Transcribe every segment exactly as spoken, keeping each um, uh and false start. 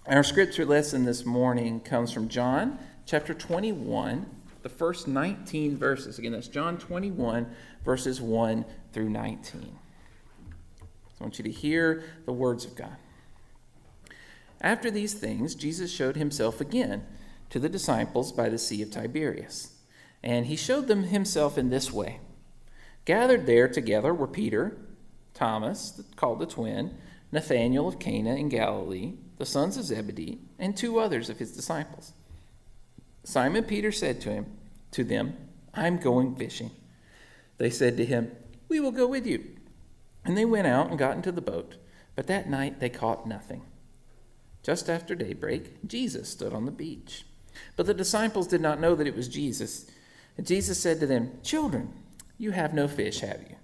Our scripture lesson this morning comes from John chapter twenty-one, the first nineteen verses. Again, that's John twenty-one, verses one through nineteen. So I want you to hear the words of God. After these things, Jesus showed himself again to the disciples by the Sea of Tiberias. And he showed them himself in this way. Gathered there together were Peter, Thomas, called the twin, Nathanael of Cana in Galilee, the sons of Zebedee, and two others of his disciples. Simon Peter said to him, to them, "I'm going fishing." They said to him, "We will go with you." And they went out and got into the boat, but that night they caught nothing. Just after daybreak, Jesus stood on the beach. But the disciples did not know that it was Jesus. And Jesus said to them, "Children, you have no fish, have you?"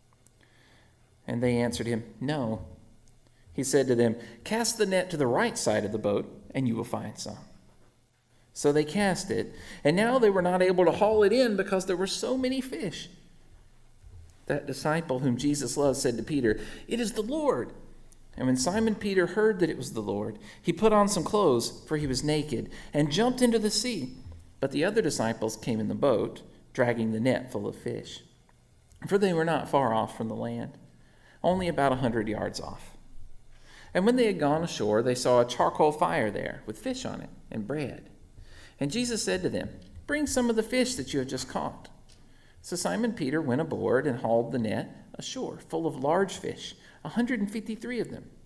And they answered him, "No." He said to them, "Cast the net to the right side of the boat, and you will find some." So they cast it, and now they were not able to haul it in because there were so many fish. That disciple whom Jesus loved said to Peter, "It is the Lord." And when Simon Peter heard that it was the Lord, he put on some clothes, for he was naked, and jumped into the sea. But the other disciples came in the boat, dragging the net full of fish. For they were not far off from the land, only about a hundred yards off. And when they had gone ashore, they saw a charcoal fire there, with fish on it, and bread. And Jesus said to them, "Bring some of the fish that you have just caught." So Simon Peter went aboard and hauled the net ashore, full of large fish, a hundred and fifty-three of them.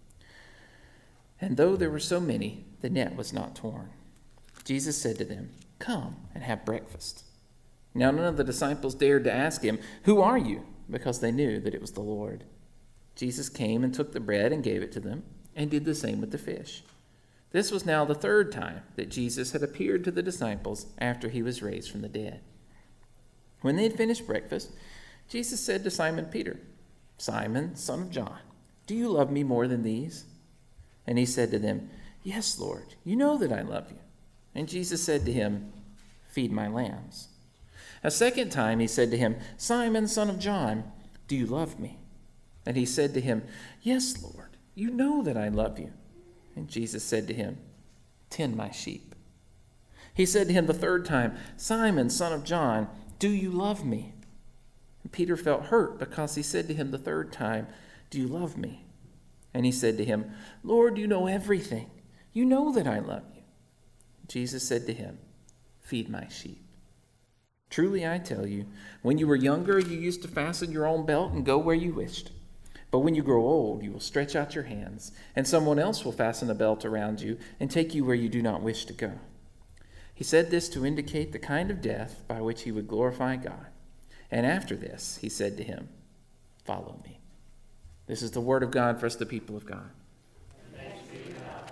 And though there were so many, the net was not torn. Jesus said to them, "Come and have breakfast." Now none of the disciples dared to ask him, "Who are you?" because they knew that it was the Lord. Jesus came and took the bread and gave it to them, and did the same with the fish. This was now the third time that Jesus had appeared to the disciples after he was raised from the dead. When they had finished breakfast, Jesus said to Simon Peter, "Simon, son of John, do you love me more than these?" And he said to them, "Yes, Lord, you know that I love you." And Jesus said to him, "Feed my lambs." A second time he said to him, "Simon, son of John, do you love me?" And he said to him, "Yes, Lord, you know that I love you." And Jesus said to him, "Tend my sheep." He said to him the third time, "Simon, son of John, do you love me?" And Peter felt hurt because he said to him the third time, "Do you love me?" And he said to him, "Lord, you know everything. You know that I love you." Jesus said to him, "Feed my sheep. Truly I tell you, when you were younger, you used to fasten your own belt and go where you wished. But when you grow old, you will stretch out your hands, and someone else will fasten a belt around you and take you where you do not wish to go." He said this to indicate the kind of death by which he would glorify God. And after this, he said to him, "Follow me." This is the word of God for us, the people of God. Thanks be to God.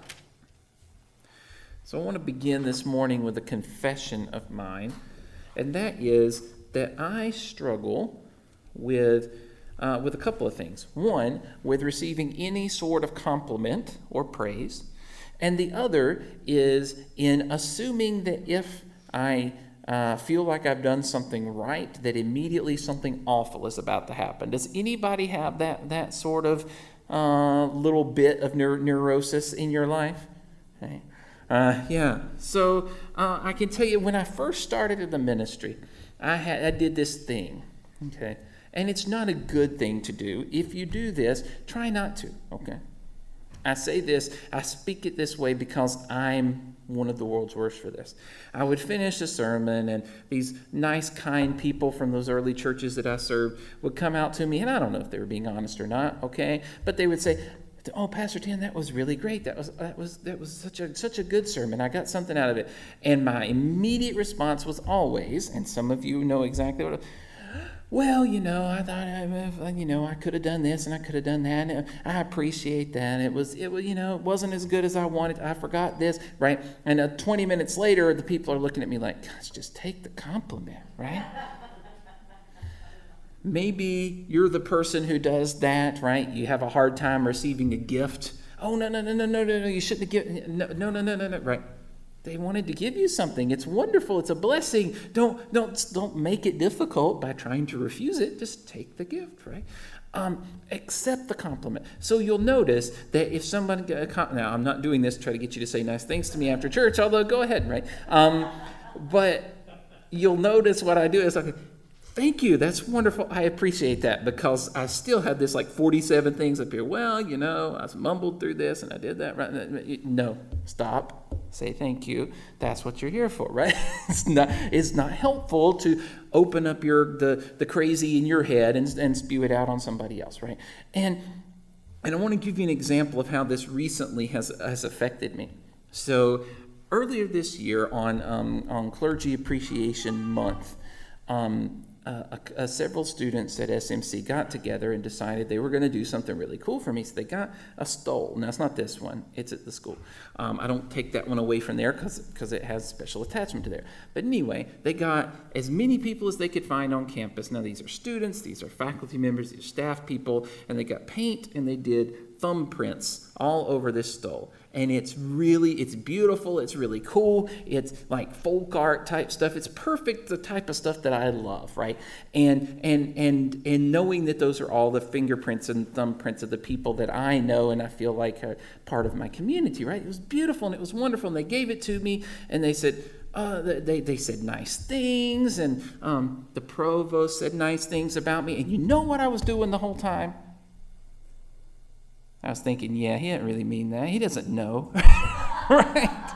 So I want to begin this morning with a confession of mine, and that is that I struggle with uh, with a couple of things. One, with receiving any sort of compliment or praise, and the other is in assuming that if I uh, feel like I've done something right, that immediately something awful is about to happen. Does anybody have that that sort of uh, little bit of neur- neurosis in your life? Okay. Uh, yeah. So uh, I can tell you, when I first started in the ministry, I had I did this thing. Okay. And it's not a good thing to do. If you do this, try not to, okay? I say this, I speak it this way because I'm one of the world's worst for this. I would finish a sermon, and these nice, kind people from those early churches that I served would come out to me, and I don't know if they were being honest or not, okay? But they would say, "Oh, Pastor Tim, that was really great. That was that was that was such a such a good sermon. I got something out of it." And my immediate response was always, and some of you know exactly what it was, "Well, you know, I thought, I, you know, I could have done this and I could have done that. And I appreciate that. It was, it was, you know, it wasn't as good as I wanted. I forgot this, right?" And uh, twenty minutes later, the people are looking at me like, "Gosh, just take the compliment, right?" Maybe you're the person who does that, right? You have a hard time receiving a gift. "Oh, no, no, no, no, no, no, no, you shouldn't have given, no, no, no, no, no, no," right? They wanted to give you something. It's wonderful. It's a blessing. Don't don't don't make it difficult by trying to refuse it. Just take the gift, right? Um, accept the compliment. So you'll notice that if someone, now I'm not doing this to try to get you to say nice things to me after church, although go ahead, right? Um, but you'll notice what I do is like, thank you, that's wonderful. I appreciate that, because I still had this like forty-seven things up here. Well, you know, I mumbled through this and I did that, right? No, stop. Say thank you. That's what you're here for, right? It's not, it's not helpful to open up your the, the crazy in your head and, and spew it out on somebody else, right? And and I want to give you an example of how this recently has has affected me. So earlier this year on um, on Clergy Appreciation Month, um, Uh, uh, several students at S M C got together and decided they were going to do something really cool for me. So they got a stole. Now, it's not this one. It's at the school. Um, I don't take that one away from there because it has special attachment to there. But anyway, they got as many people as they could find on campus. Now, these are students. These are faculty members. These are staff people. And they got paint and they did thumbprints all over this stole. And it's really, it's beautiful. It's really cool. It's like folk art type stuff. It's perfect, the type of stuff that I love, right? And and and and knowing that those are all the fingerprints and thumbprints of the people that I know and I feel like are part of my community, right? It was beautiful and it was wonderful. And they gave it to me and they said, uh, they, they said nice things. And um, the provost said nice things about me. And you know what I was doing the whole time? I was thinking, yeah, he didn't really mean that. He doesn't know, right?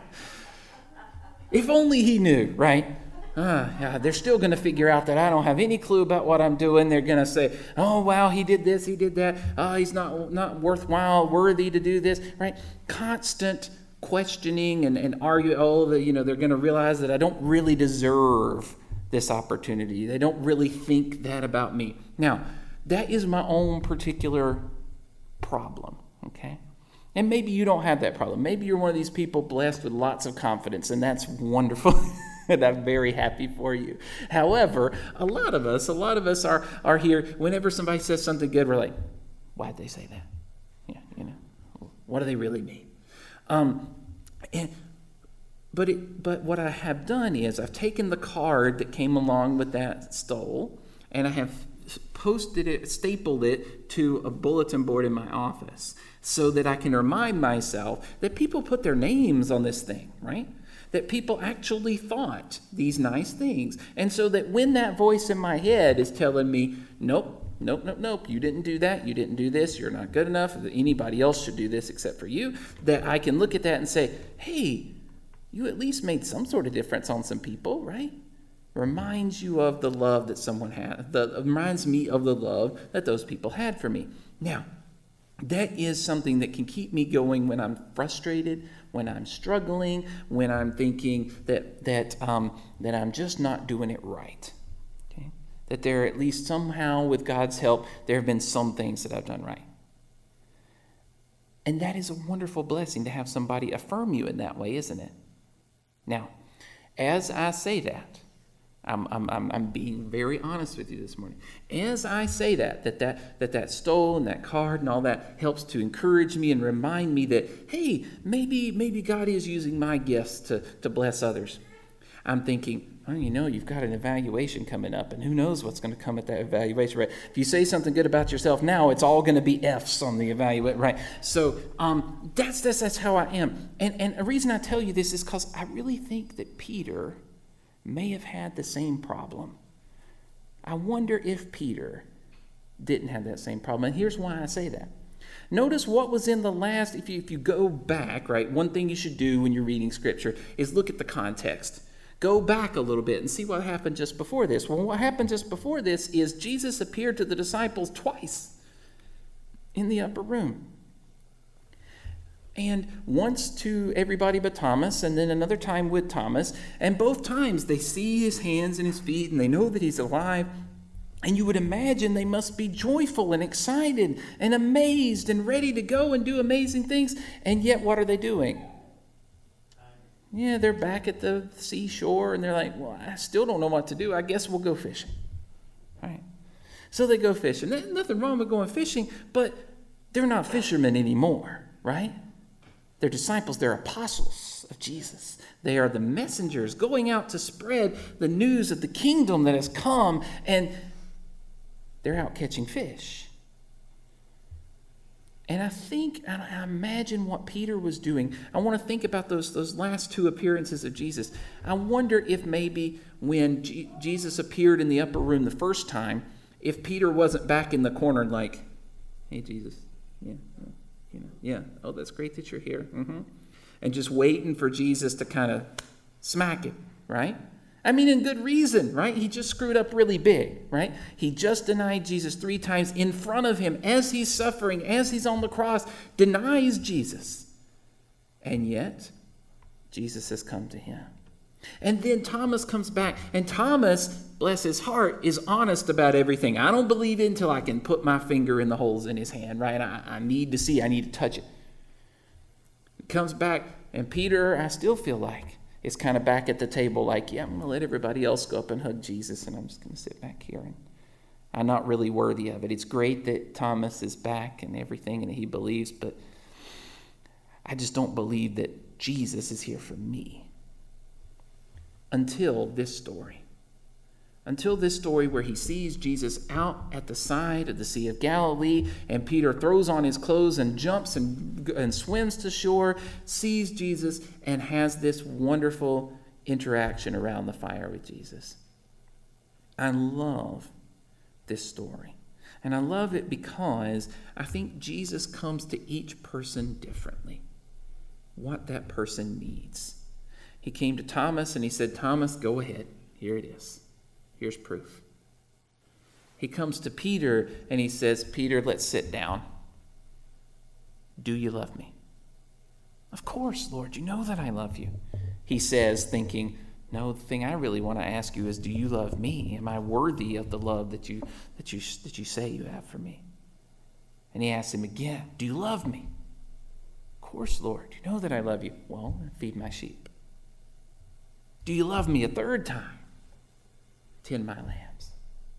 If only he knew, right? Uh, yeah, they're still going to figure out that I don't have any clue about what I'm doing. They're going to say, oh, wow, he did this, he did that. Oh, he's not not worthwhile, worthy to do this, right? Constant questioning and, and argue. Oh, the, you know, they're going to realize that I don't really deserve this opportunity. They don't really think that about me. Now, that is my own particular problem, okay? And maybe you don't have that problem. Maybe you're one of these people blessed with lots of confidence, and that's wonderful. And I'm very happy for you. However, a lot of us, a lot of us are are here, whenever somebody says something good, we're like, why'd they say that? Yeah, you know, what do they really mean? Um, and but it, but what I have done is I've taken the card that came along with that stole, and I have posted it, stapled it to a bulletin board in my office so that I can remind myself that people put their names on this thing, right? That people actually thought these nice things. And so that when that voice in my head is telling me, nope, nope, nope, nope, you didn't do that, you didn't do this, you're not good enough, anybody else should do this except for you, that I can look at that and say, hey, you at least made some sort of difference on some people, right? Reminds you of the love that someone had, the, reminds me of the love that those people had for me. Now, that is something that can keep me going when I'm frustrated, when I'm struggling, when I'm thinking that that um, that I'm just not doing it right. Okay? That there, at least somehow, with God's help, there have been some things that I've done right. And that is a wonderful blessing to have somebody affirm you in that way, isn't it? Now, as I say that, I'm, I'm, I'm, I'm being very honest with you this morning. As I say that, that that, that that stole and that card and all that helps to encourage me and remind me that, hey, maybe maybe God is using my gifts to, to bless others. I'm thinking, well, you know, you've got an evaluation coming up, and who knows what's going to come at that evaluation, right? If you say something good about yourself now, it's all going to be F's on the evaluation, right? So um, that's, that's, that's how I am. And, and a reason I tell you this is because I really think that Peter may have had the same problem. I wonder if Peter didn't have that same problem. And here's why I say that. Notice what was in the last, if you, if you go back, right, one thing you should do when you're reading Scripture is look at the context. Go back a little bit and see what happened just before this. Well, what happened just before this is Jesus appeared to the disciples twice in the upper room. And once to everybody but Thomas, and then another time with Thomas. And both times they see his hands and his feet, and they know that he's alive. And you would imagine they must be joyful and excited and amazed and ready to go and do amazing things. And yet, what are they doing? Yeah, they're back at the seashore, and they're like, well, I still don't know what to do. I guess we'll go fishing. All right. So they go fishing. There's nothing wrong with going fishing, but they're not fishermen anymore, right? They're disciples, they're apostles of Jesus. They are the messengers going out to spread the news of the kingdom that has come, and they're out catching fish. And I think, and I imagine what Peter was doing. I want to think about those, those last two appearances of Jesus. I wonder if maybe when G- Jesus appeared in the upper room the first time, if Peter wasn't back in the corner like, hey, Jesus, yeah, yeah, you know, yeah, oh, that's great that you're here. Mm-hmm. And just waiting for Jesus to kind of smack him, right? I mean, in good reason, right? He just screwed up really big, right? He just denied Jesus three times in front of him as he's suffering, as he's on the cross, denies Jesus. And yet, Jesus has come to him. And then Thomas comes back, and Thomas, bless his heart, is honest about everything. I don't believe it until I can put my finger in the holes in his hand, right? I, I need to see, I need to touch it. He comes back, and Peter, I still feel like, is kind of back at the table like, yeah, I'm going to let everybody else go up and hug Jesus, and I'm just going to sit back here. And I'm not really worthy of it. It's great that Thomas is back and everything, and he believes, but I just don't believe that Jesus is here for me. Until this story. Until this story where he sees Jesus out at the side of the Sea of Galilee, and Peter throws on his clothes and jumps and, and swims to shore, sees Jesus, and has this wonderful interaction around the fire with Jesus. I love this story. And I love it because I think Jesus comes to each person differently. What that person needs. He came to Thomas and he said, Thomas, go ahead. Here it is. Here's proof. He comes to Peter and he says, Peter, let's sit down. Do you love me? Of course, Lord, you know that I love you. He says, thinking, no, the thing I really want to ask you is, do you love me? Am I worthy of the love that you that you that you say you have for me? And he asks him again, do you love me? Of course, Lord, you know that I love you. Well, feed my sheep. Do you love me a third time? Tend my lambs.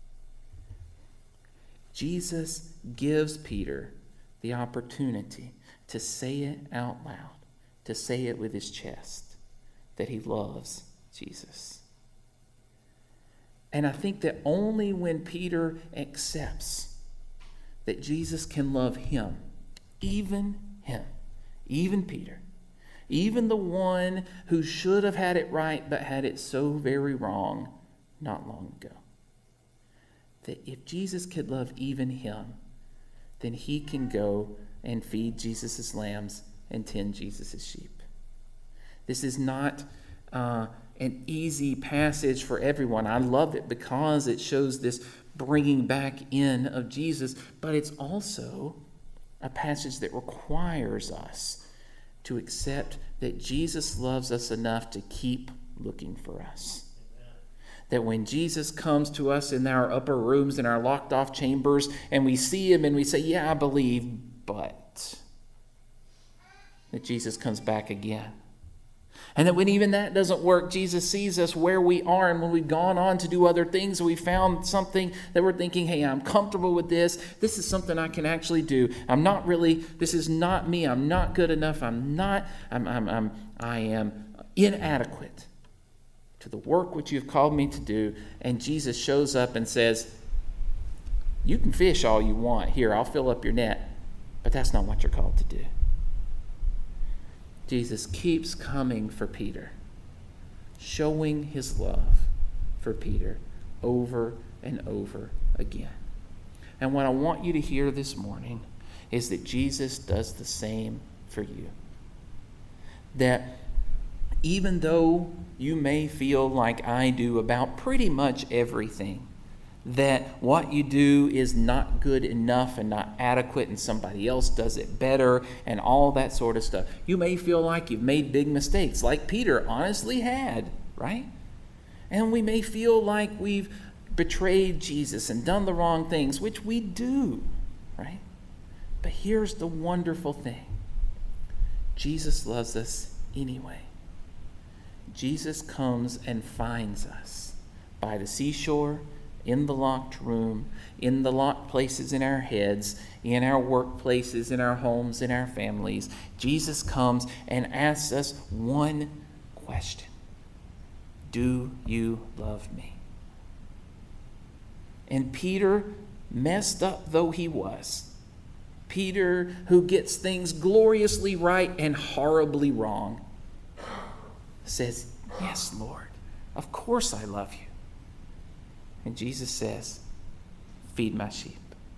Jesus gives Peter the opportunity to say it out loud, to say it with his chest, that he loves Jesus. And I think that only when Peter accepts that Jesus can love him, even him, even Peter, even the one who should have had it right but had it so very wrong not long ago, that if Jesus could love even him, then he can go and feed Jesus' lambs and tend Jesus' sheep. This is not uh, an easy passage for everyone. I love it because it shows this bringing back in of Jesus, but it's also a passage that requires us to accept that Jesus loves us enough to keep looking for us. That when Jesus comes to us in our upper rooms, in our locked off chambers, and we see him and we say, yeah, I believe, but that Jesus comes back again. And that when even that doesn't work, Jesus sees us where we are, and when we've gone on to do other things, we found something that we're thinking, hey, I'm comfortable with this. This is something I can actually do. I'm not really, this is not me. I'm not good enough. I'm not, I'm, I'm, I'm I am inadequate to the work which you've called me to do. And Jesus shows up and says, you can fish all you want. Here, I'll fill up your net. But that's not what you're called to do. Jesus keeps coming for Peter, showing his love for Peter over and over again. And what I want you to hear this morning is that Jesus does the same for you. That even though you may feel like I do about pretty much everything, that what you do is not good enough and not adequate and somebody else does it better and all that sort of stuff. You may feel like you've made big mistakes, like Peter honestly had, right? And we may feel like we've betrayed Jesus and done the wrong things, which we do, right? But here's the wonderful thing. Jesus loves us anyway. Jesus comes and finds us by the seashore, in the locked room, in the locked places in our heads, in our workplaces, in our homes, in our families. Jesus comes and asks us one question. Do you love me? And Peter, messed up though he was, Peter, who gets things gloriously right and horribly wrong, says, yes, Lord, of course I love you. And Jesus says, feed my sheep.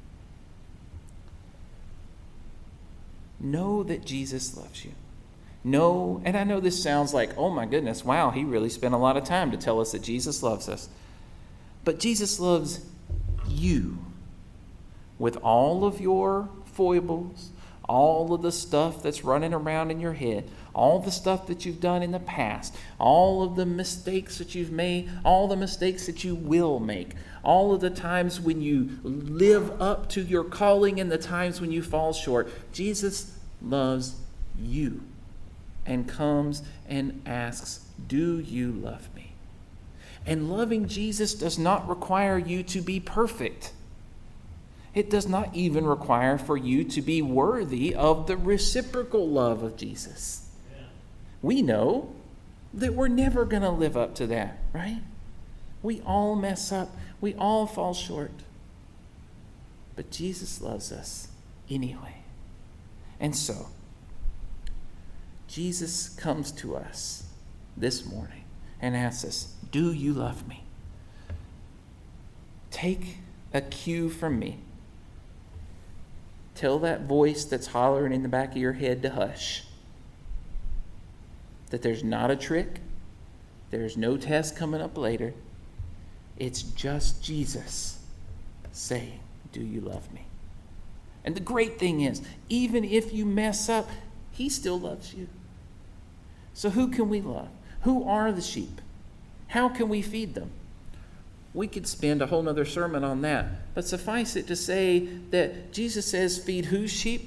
Know that Jesus loves you. Know, and I know this sounds like, oh my goodness, wow, he really spent a lot of time to tell us that Jesus loves us. But Jesus loves you with all of your foibles, all of the stuff that's running around in your head, all the stuff that you've done in the past, all of the mistakes that you've made, all the mistakes that you will make, all of the times when you live up to your calling and the times when you fall short. Jesus loves you and comes and asks, do you love me? And loving Jesus does not require you to be perfect. It does not even require for you to be worthy of the reciprocal love of Jesus. Yeah. We know that we're never going to live up to that, right? We all mess up. We all fall short. But Jesus loves us anyway. And so, Jesus comes to us this morning and asks us, do you love me? Take a cue from me. Tell that voice that's hollering in the back of your head to hush. That there's not a trick. There's no test coming up later. It's just Jesus saying, do you love me? And the great thing is, even if you mess up, he still loves you. So who can we love? Who are the sheep? How can we feed them? We could spend a whole nother sermon on that. But suffice it to say that Jesus says, feed whose sheep?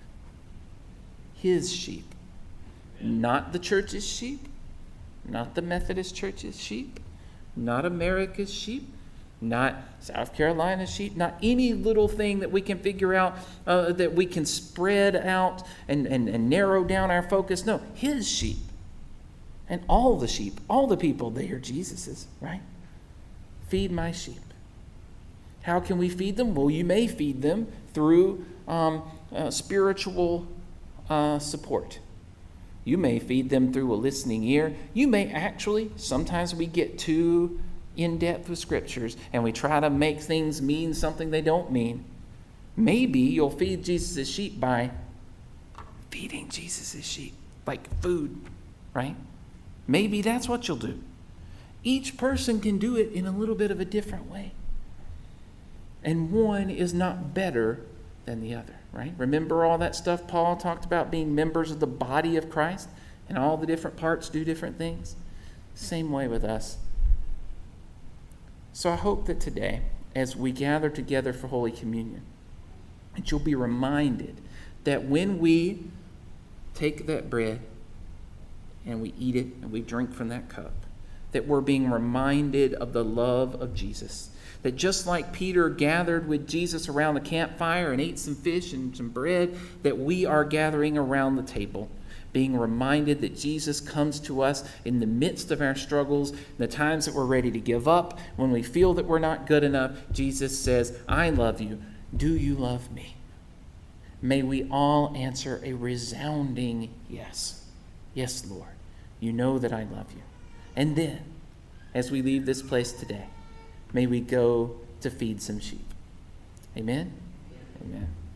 His sheep. Not the church's sheep. Not the Methodist Church's sheep. Not America's sheep. Not South Carolina's sheep. Not any little thing that we can figure out, uh, that we can spread out and, and, and narrow down our focus. No, his sheep. And all the sheep, all the people, they are Jesus's, right? Feed my sheep. How can we feed them? Well, you may feed them through um, uh, spiritual uh, support. You may feed them through a listening ear. You may actually, sometimes we get too in-depth with scriptures and we try to make things mean something they don't mean. Maybe you'll feed Jesus' sheep by feeding Jesus' sheep, like food, right? Maybe that's what you'll do. Each person can do it in a little bit of a different way. And one is not better than the other, right? Remember all that stuff Paul talked about being members of the body of Christ and all the different parts do different things? Same way with us. So I hope that today, as we gather together for Holy Communion, that you'll be reminded that when we take that bread and we eat it and we drink from that cup, that we're being reminded of the love of Jesus. That just like Peter gathered with Jesus around the campfire and ate some fish and some bread, that we are gathering around the table, being reminded that Jesus comes to us in the midst of our struggles, the times that we're ready to give up, when we feel that we're not good enough. Jesus says, I love you. Do you love me? May we all answer a resounding yes. Yes, Lord. You know that I love you. And then, as we leave this place today, may we go to feed some sheep. Amen? Amen.